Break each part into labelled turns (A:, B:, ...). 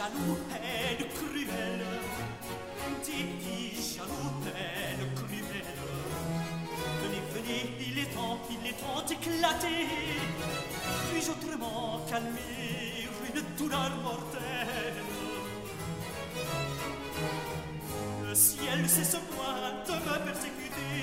A: jaloux, haine cruelle, dépit, jaloux, haine cruelle. Venez, venez, il est temps d'éclater. Puis-je autrement calmer une douleur mortelle? Le ciel sait ce point de me persécuter.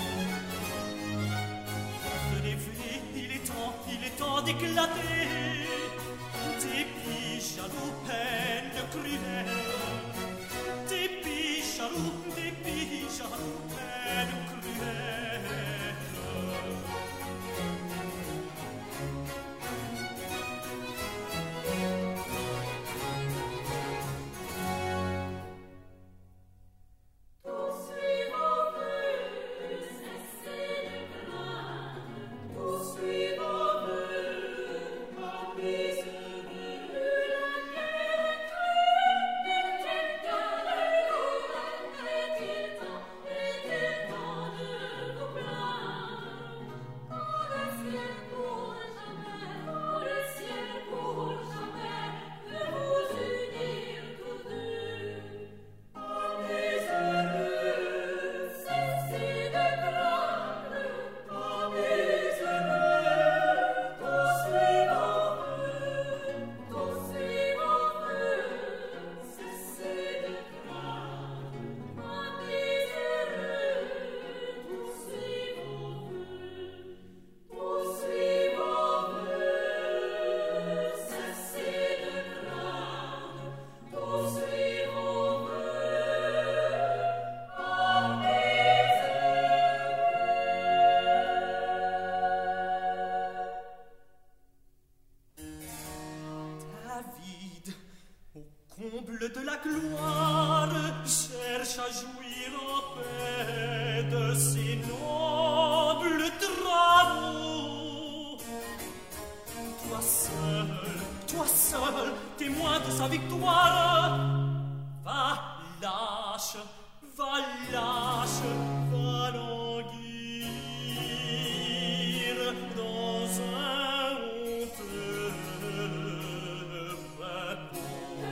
A: Venez, venez, il est temps d'éclater. Dépit, jaloux, peine cruelle. Dépit, jaloux, peine cruelle. De la gloire cherche à jouir en paix de ses nobles travaux. Toi seul, témoin de sa victoire, va lâche, va languir dans un honteux repos.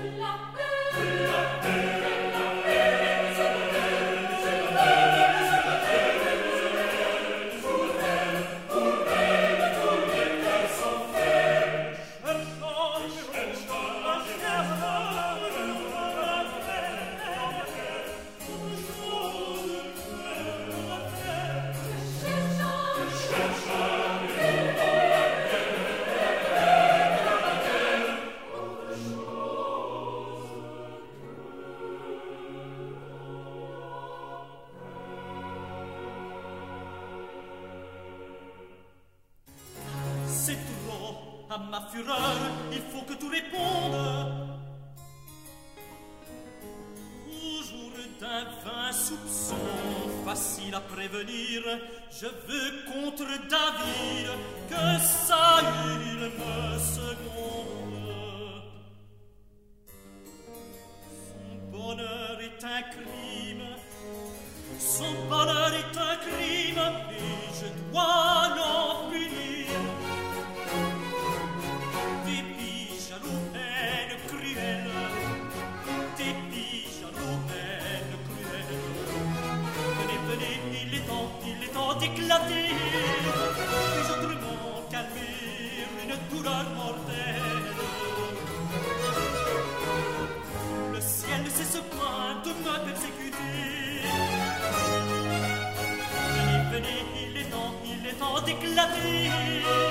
A: C'est trop, à ma fureur, il faut que tu répondes. Toujours d'un vain soupçon, facile à prévenir, je veux contre David que Saül me seconde. Son bonheur est un crime, son bonheur est un crime, et je dois l'en punir. Il est temps d'éclater, puis autrement calmer une douleur mortelle. Le ciel sait ce point de me persécuter. Venez, venez, il est temps d'éclater.